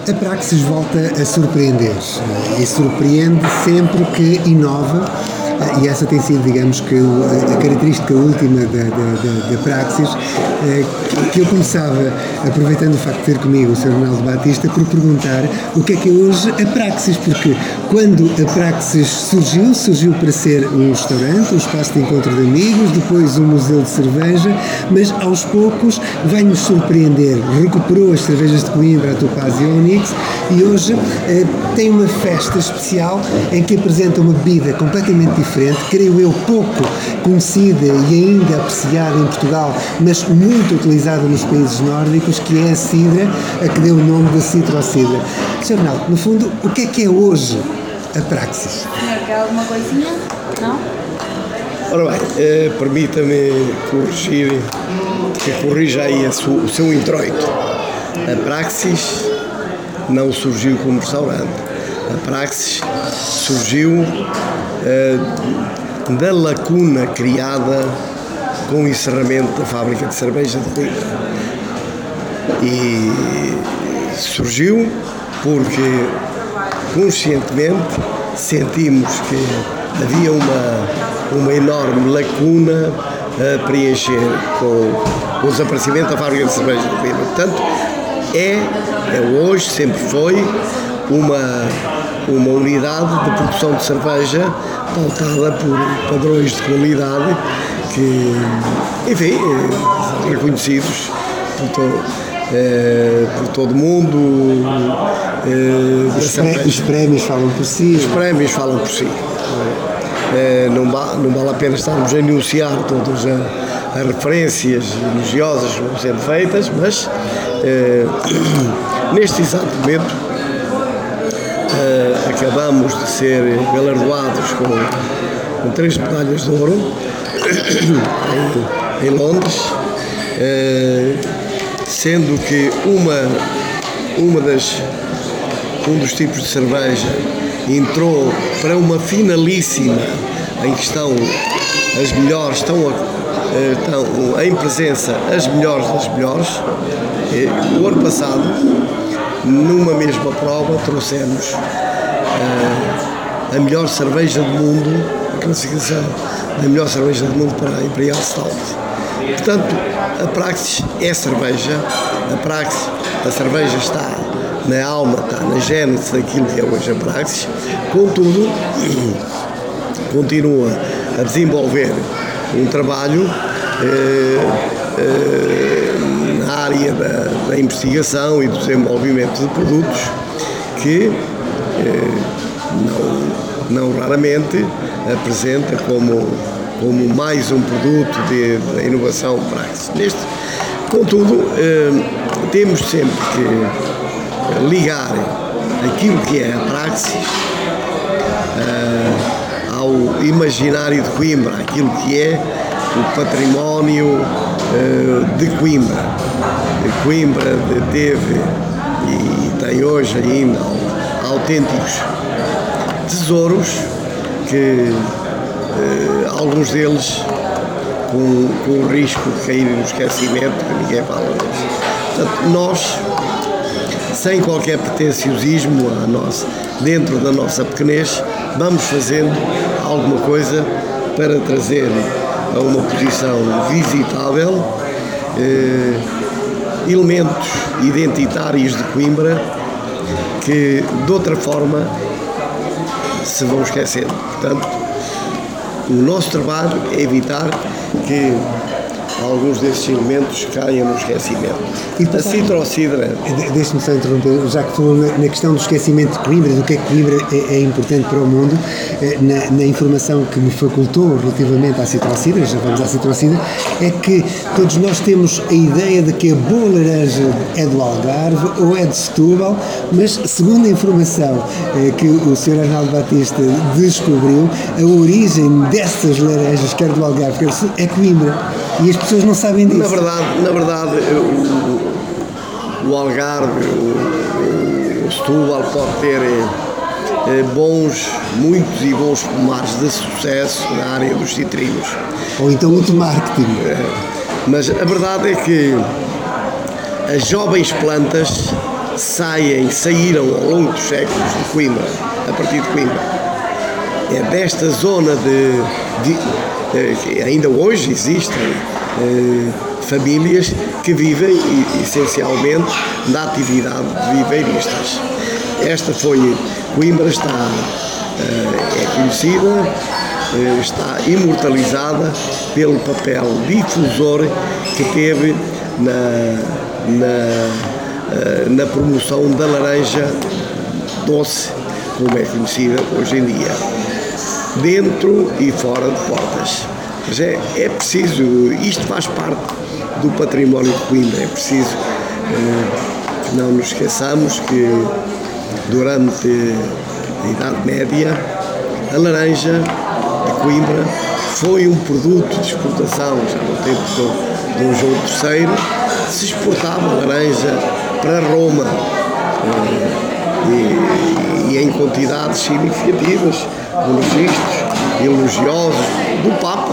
A Praxis volta a surpreender e surpreende sempre que inova, e essa tem sido, digamos, que a característica última da Praxis, que eu começava, aproveitando o facto de ter comigo o Sr. Arnaldo Batista, por perguntar o que é hoje a Praxis, porque quando a Praxis surgiu para ser um restaurante, um espaço de encontro de amigos, depois um museu de cerveja, mas aos poucos vai-nos surpreender, recuperou as cervejas de Coimbra, a Topaz e a Onyx, e hoje tem uma festa especial em que apresenta uma bebida completamente diferente, creio eu pouco conhecida e ainda apreciada em Portugal, mas muito utilizada nos países nórdicos, que é a cidra, a que deu o nome da citrocidra. Sr. Arnaldo, no fundo, o que é hoje a Praxis? Quer alguma coisinha? Não? Ora bem, permita-me corrija aí o seu introito. A Praxis não surgiu como restaurante. A Praxis surgiu da lacuna criada com o encerramento da fábrica de cerveja de Coimbra. E surgiu porque conscientemente sentimos que havia uma enorme lacuna a preencher com o desaparecimento da fábrica de cerveja de Coimbra. Portanto, é hoje, sempre foi, uma unidade de produção de cerveja pautada por padrões de qualidade que, enfim, são reconhecidos por todo o mundo. Os prémios falam por si. Os prémios falam por si. Não vale a pena estarmos a enunciar todas as referências elogiosas que vão sendo feitas, mas neste exato momento acabamos de ser galardoados com 3 medalhas de ouro em Londres, sendo que um dos tipos de cerveja entrou para uma finalíssima em que estão as melhores, estão em presença as melhores das melhores. O ano passado, numa mesma prova, trouxemos a melhor cerveja do mundo, a classificação da melhor cerveja do mundo para a Imperial Stout. Portanto, a Praxis é cerveja, a cerveja está na alma, está na gênese daquilo que é hoje a Praxis, contudo, continua a desenvolver um trabalho na área da investigação e do desenvolvimento de produtos que não raramente apresenta como mais um produto da inovação Praxis. Contudo, temos sempre que ligar aquilo que é a Praxis ao imaginário de Coimbra, aquilo que é o património de Coimbra. Coimbra teve e tem hoje ainda autênticos tesouros que alguns deles com o risco de caírem no esquecimento, que ninguém fala disso. Portanto, nós, sem qualquer pretenciosismo dentro da nossa pequenez, vamos fazendo alguma coisa para trazer a uma posição visitável elementos identitários de Coimbra que de outra forma se vão esquecendo. Portanto, o nosso trabalho é evitar que alguns desses elementos caiam no esquecimento. E a citrocidra... Deixe-me só interromper, já que falou na questão do esquecimento de Coimbra, do que é que Coimbra é importante para o mundo, na informação que me facultou relativamente à citrocidra, já vamos à citrocidra, é que todos nós temos a ideia de que a boa laranja é do Algarve ou é de Setúbal, mas segundo a informação que o Sr. Arnaldo Batista descobriu, a origem dessas laranjas, quer do Algarve, quer do Sul, é Coimbra. E as pessoas não sabem disso. Na verdade o Algarve, o Setúbal pode ter muitos e bons pomares de sucesso na área dos citrinos. Ou então muito marketing. Mas a verdade é que as jovens plantas saíram ao longo dos séculos de Coimbra, a partir de Coimbra. É desta zona que ainda hoje existem famílias que vivem essencialmente da atividade de viveiristas. Coimbra é conhecida, está imortalizada pelo papel difusor que teve na promoção da laranja doce, como é conhecida hoje em dia, dentro e fora de portas. Mas é preciso, isto faz parte do património de Coimbra, é preciso que não nos esqueçamos que durante a Idade Média a laranja de Coimbra foi um produto de exportação, já no tempo de Dom João III, se exportava laranja para Roma e em quantidades significativas, com registros elogiosos do Papa,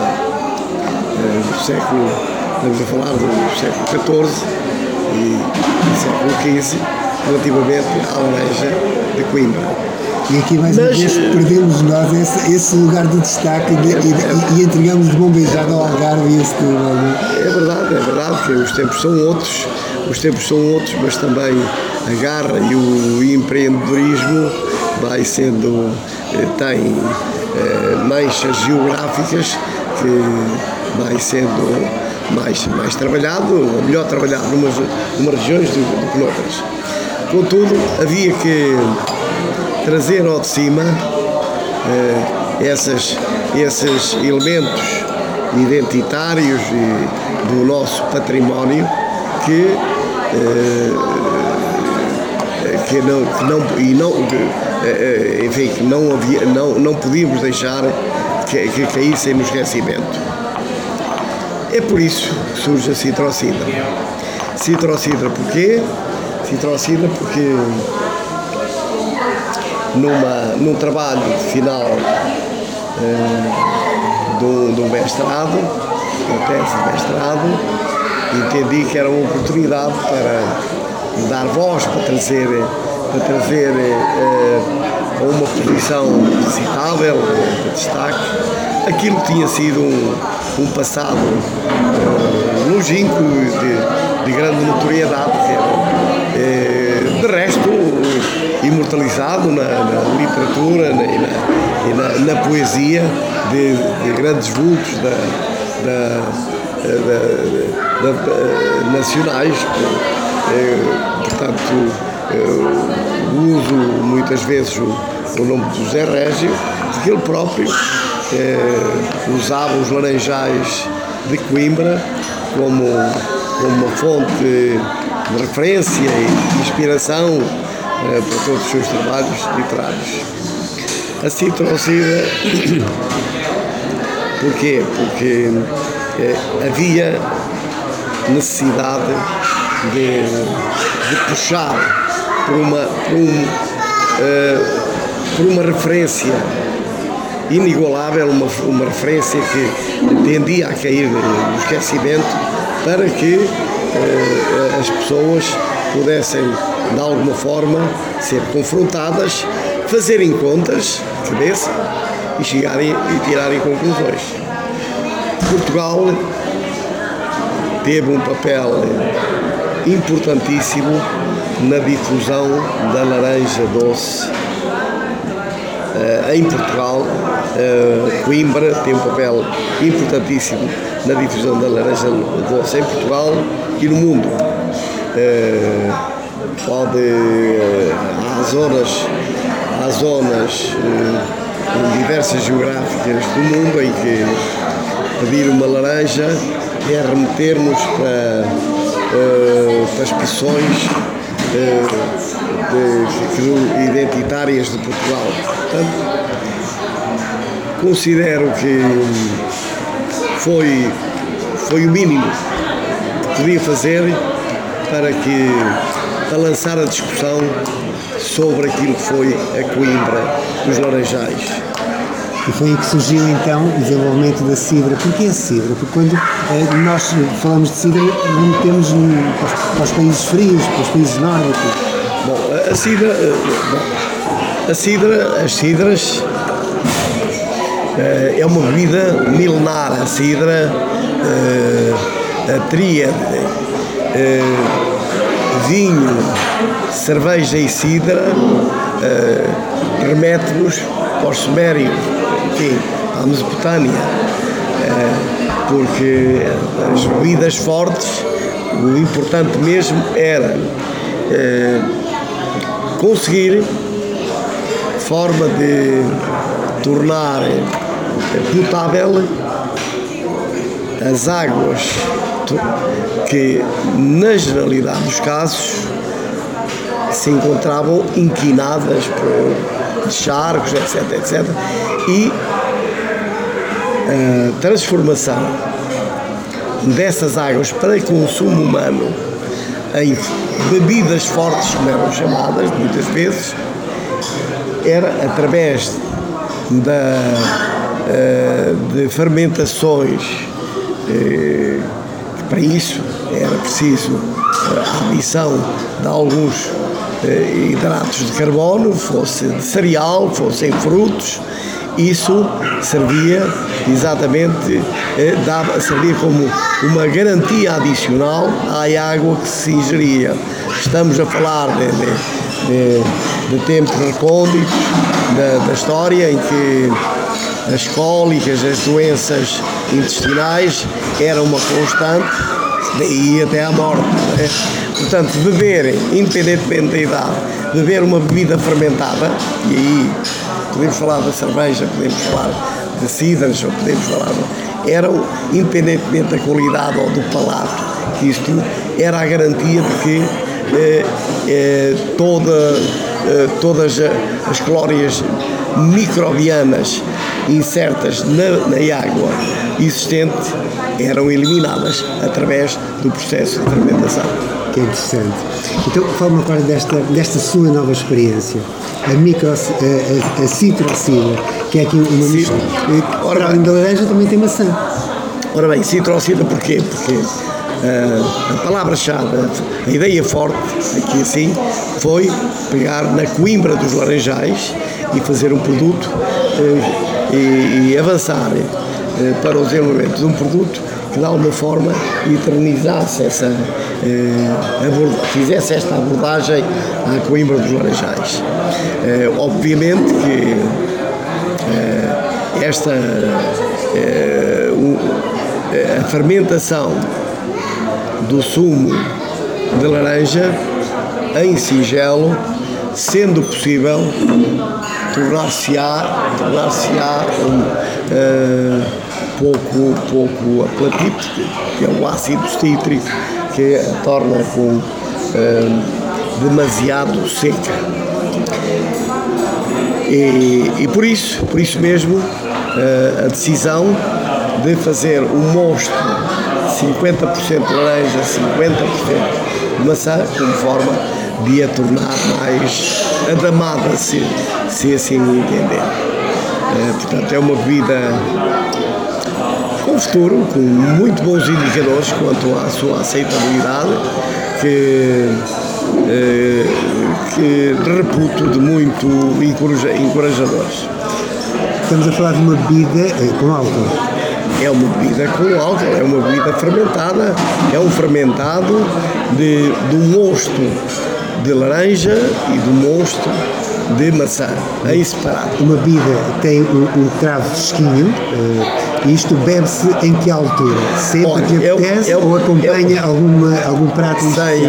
estamos a falar do século XIV e do século XV, relativamente à laranja de Coimbra. E aqui mais uma vez perdemos nós esse lugar de destaque e entregamos de mão beijada ao Algarve e esse tema. É verdade que os tempos são outros, mas também a garra e o empreendedorismo tem manchas geográficas que vai sendo mais trabalhado, ou melhor trabalhado numas regiões do que noutras. Contudo, havia que trazer ao de cima esses elementos identitários do nosso património que não podíamos deixar que caíssem no esquecimento. É por isso que surge a citrocidra. Citrocidra porquê? Citrocidra porque num trabalho final do mestrado, uma tese de mestrado, entendi que era uma oportunidade para dar voz, para trazer a uma posição citável, de destaque, aquilo que tinha sido um passado longínquo de grande notoriedade, de resto imortalizado na literatura e na poesia de grandes vultos nacionais. Portanto, uso muitas vezes o nome de José Régio, porque ele próprio usava os laranjais de Coimbra como uma fonte de referência e de inspiração para todos os seus trabalhos literários. A citrocidra, porquê? Porque havia necessidade de puxar por uma referência inigualável, uma referência que tendia a cair no esquecimento, para que as pessoas pudessem de alguma forma ser confrontadas, fazerem contas de cabeça e chegarem e tirarem conclusões. Portugal teve um papel importantíssimo na difusão da laranja doce. Em Portugal, Coimbra tem um papel importantíssimo na difusão da laranja doce em Portugal e no mundo. Há zonas diversas geográficas do mundo em que pedir uma laranja é remetermos para expressões identitárias de Portugal. Portanto, considero que foi o mínimo que podia fazer para lançar a discussão sobre aquilo que foi a Coimbra dos Laranjais. E foi aí que surgiu então o desenvolvimento da cidra. Porquê a cidra? Porque quando nós falamos de cidra, remetemos para os países frios, para os países nórdicos. Bom, as cidras é uma bebida milenar. A cidra, a tríade, vinho, cerveja e cidra, remete-nos aos sumérios, enfim, à Mesopotâmia, porque as bebidas fortes, o importante mesmo era conseguir forma de tornar potável as águas que, na generalidade dos casos, se encontravam inquinadas por charcos, etc. E a transformação dessas águas para consumo humano em bebidas fortes, como eram chamadas muitas vezes, era através de fermentações. Para isso era preciso a adição de alguns hidratos de carbono, fosse de cereal, fossem frutos. Isso servia exatamente, servia como uma garantia adicional à água que se ingeria. Estamos a falar de tempos recônditos da história, em que as cólicas, as doenças intestinais eram uma constante, daí até à morte. Portanto, beber, independentemente da idade, beber uma bebida fermentada, e aí podemos falar da cerveja, podemos falar de cidras, ou podemos falar, eram, independentemente da qualidade ou do palato, isto era a garantia de que todas as calórias microbianas insertas na água existente eram eliminadas através do processo de fermentação. Que é interessante. Então, fala-me agora desta sua nova experiência, a citrocidra, que é aqui uma mistura. Para além da laranja também tem maçã. Ora bem, citrocidra porquê? Porque a palavra-chave, a ideia forte, aqui assim, foi pegar na coimbra dos laranjais e fazer um produto e avançar para o desenvolvimento de um produto que de alguma forma eternizasse fizesse esta abordagem à coimbra dos laranjais. Obviamente que a fermentação do sumo de laranja em sigelo, sendo possível, tornar-se-á pouco apelativo, que é o ácido cítrico, que a torna demasiado seca. E por isso mesmo a decisão de fazer um mosto 50% de laranja, 50% de maçã, como forma de a tornar mais adamada, se assim o entender. Portanto, é uma bebida com futuro, com muito bons indicadores quanto à sua aceitabilidade, que reputo de muito encorajadores. Estamos a falar de uma bebida com álcool. É uma bebida com álcool, é uma bebida fermentada, é um fermentado do mosto de laranja e do mosto de maçã, em separado. Uma bebida tem um travo fresquinho, e isto bebe-se em que altura? Sempre que apetece ou acompanha algum prato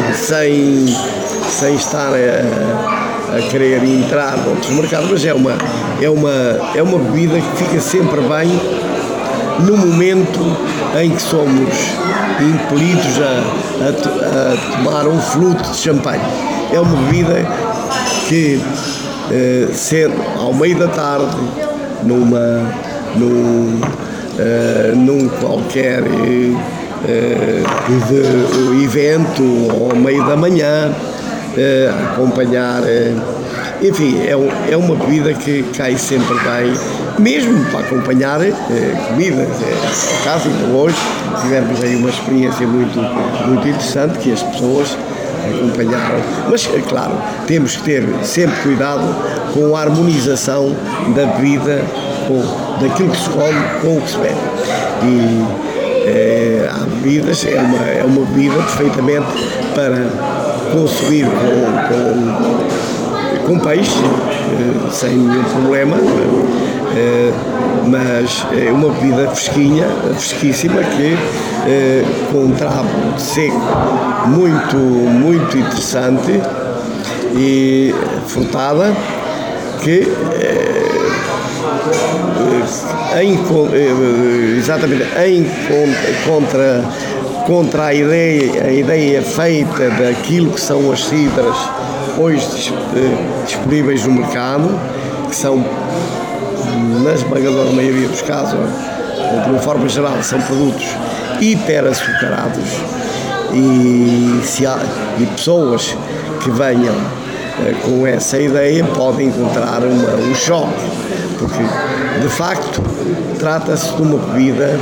sem estar a querer entrar noutros mercados, mas é uma bebida que fica sempre bem no momento em que somos impelidos a tomar um fluto de champanhe. É uma bebida que, sendo ao meio da tarde, num qualquer evento, ou ao meio da manhã, acompanhar, enfim, é uma bebida que cai sempre bem, mesmo para acompanhar comida. Por acaso, hoje tivemos aí uma experiência muito interessante, que as pessoas acompanharam. Mas, claro, temos que ter sempre cuidado com a harmonização da bebida, daquilo que se come com o que se bebe. E há bebidas, é uma bebida perfeitamente para consumir com peixe, sem nenhum problema, mas é uma bebida fresquíssima, que com um trago seco muito interessante e frutada, que contra a ideia feita daquilo que são as cidras hoje disponíveis no mercado, que são, na esmagadora maioria dos casos, de uma forma geral, são produtos hiperaçucarados, e pessoas que venham com essa ideia podem encontrar um choque, porque de facto trata-se de uma bebida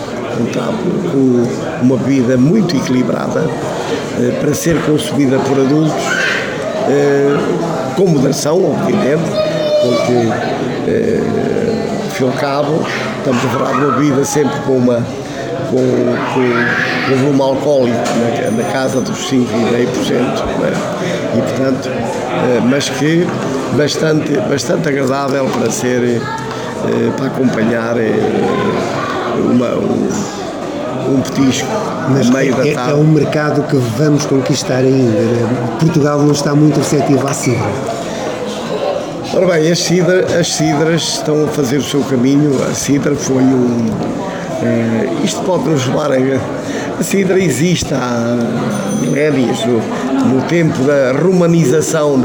muito equilibrada, para ser consumida por adultos, com moderação, obviamente, porque ao fim e ao cabo estamos a falar de uma bebida sempre com um volume alcoólico na casa dos 5,5%, né? E portanto, mas que bastante agradável para ser, para acompanhar um petisco no meio da tarde. É um mercado que vamos conquistar ainda. Portugal não está muito receptivo à cidra. Ora bem, as cidras estão a fazer o seu caminho. A cidra foi isto pode nos levar a cidra existe há milénios, no tempo da romanização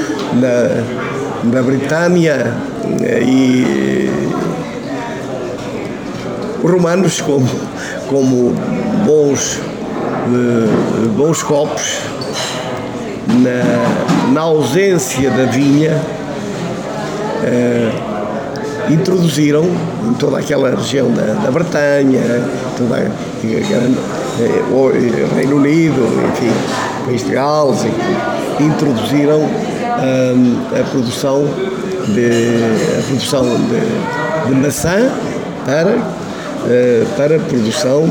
da Britânia, e os romanos, como bons copos, na ausência da vinha, introduziram em toda aquela região da Bretanha, toda o Reino Unido, enfim, País de Gales, introduziram a produção de maçã para a produção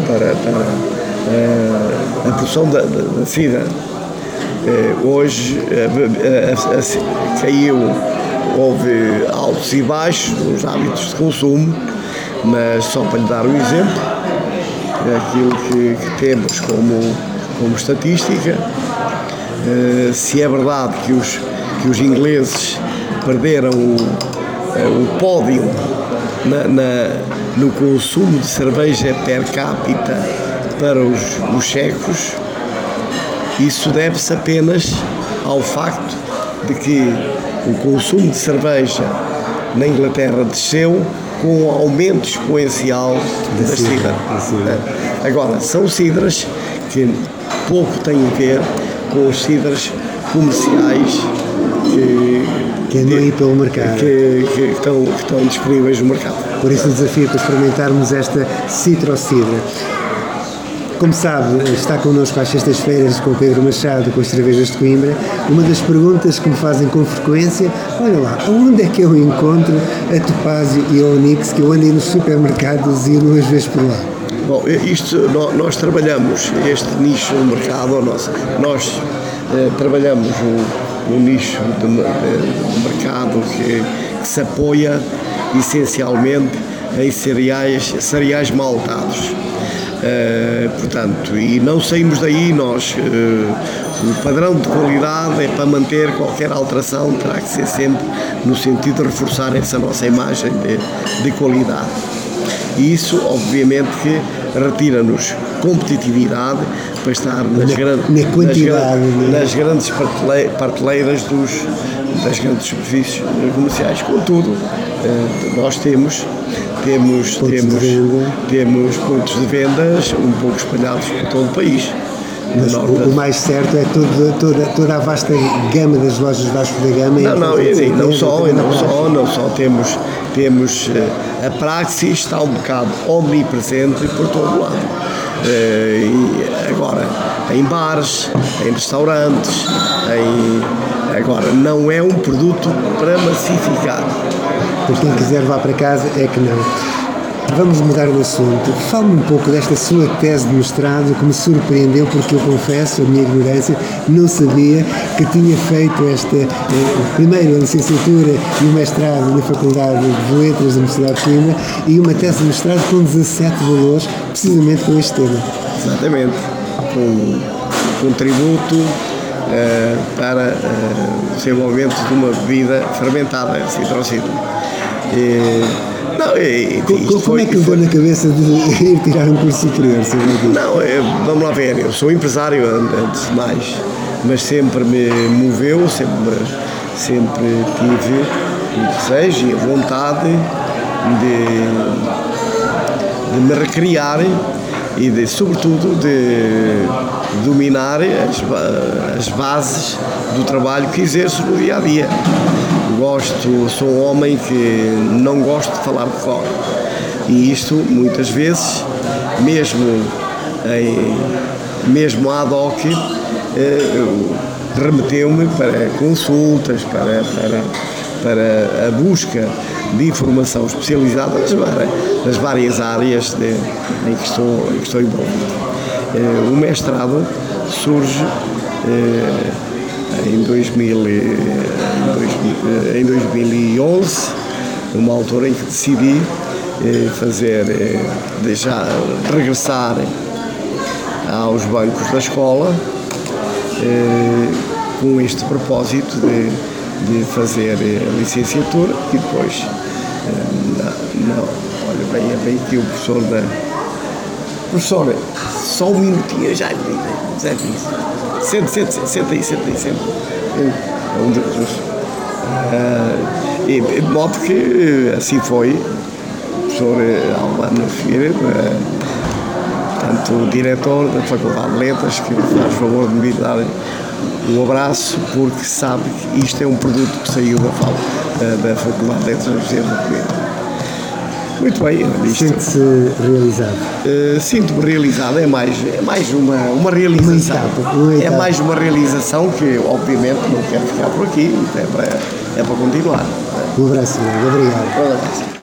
da cidra. Hoje houve altos e baixos nos hábitos de consumo, mas só para lhe dar um exemplo, aquilo que temos como estatística, se é verdade que os ingleses perderam o pódio no consumo de cerveja per capita para os checos, isso deve-se apenas ao facto de que o consumo de cerveja na Inglaterra desceu com um aumento exponencial da cidra. Agora, são cidras que pouco têm a ver com as cidras comerciais que andam aí pelo mercado, que estão disponíveis no mercado. Por isso o desafio para experimentarmos esta citrocidra. Como sabe, está connosco às sextas-feiras com o Pedro Machado, com as cervejas de Coimbra. Uma das perguntas que me fazem com frequência: olha lá, onde é que eu encontro a Topázio e a Onyx, que eu ando nos supermercados e duas vezes por lá? Bom, nós trabalhamos este nicho no mercado, nós trabalhamos um nicho de mercado que se apoia essencialmente em cereais maltados. Portanto, e não saímos daí. O padrão de qualidade é para manter qualquer alteração, terá que ser sempre no sentido de reforçar essa nossa imagem de qualidade. E isso, obviamente, que retira-nos competitividade para estar nas grandes prateleiras das grandes superfícies comerciais. Contudo, nós temos pontos de vendas um pouco espalhados por todo o país. Mas o mais certo é toda a vasta gama das lojas Vasco da Gama. Não só temos a Praxis, está um bocado omnipresente por todo lado. e agora em bares, em restaurantes, agora não é um produto para massificar. Por quem quiser vá para casa, é que não. Vamos mudar de assunto. Fale-me um pouco desta sua tese de mestrado que me surpreendeu, porque eu confesso, a minha ignorância, não sabia que tinha feito primeiro a licenciatura e o mestrado na Faculdade de Letras da Universidade de Coimbra e uma tese de mestrado com 17 valores, precisamente com este tema. Exatamente. Com um tributo para o desenvolvimento de uma bebida fermentada, citrocídio. Como é que levou na cabeça de ir tirar um curso superior? Não, vamos lá ver, eu sou empresário antes de mais, mas sempre me moveu, sempre tive o desejo e a vontade de me recriar e sobretudo de dominar as bases do trabalho que exerço no dia a dia. Sou um homem que não gosto de falar de fora, e isto muitas vezes, mesmo ad hoc, remeteu-me para consultas, para a busca de informação especializada nas várias áreas em que estou envolvido. O mestrado surge em 2011, numa altura em que decidi regressar aos bancos da escola, com este propósito de fazer a licenciatura e depois, olha bem aqui o professor, só um minutinho, já disse isso. Senta aí. De modo que assim foi, o professor Albano Figueiredo, tanto o diretor da Faculdade de Letras, que faz favor de me dar um abraço, porque sabe que isto é um produto que saiu da Faculdade de Letras da Universidade de Coimbra. Muito bem. Sente-se realizado? Sinto-me realizado, é mais uma realização. Uma etapa. É mais uma realização que, obviamente, não quero ficar por aqui, é para continuar. Um abraço, obrigado.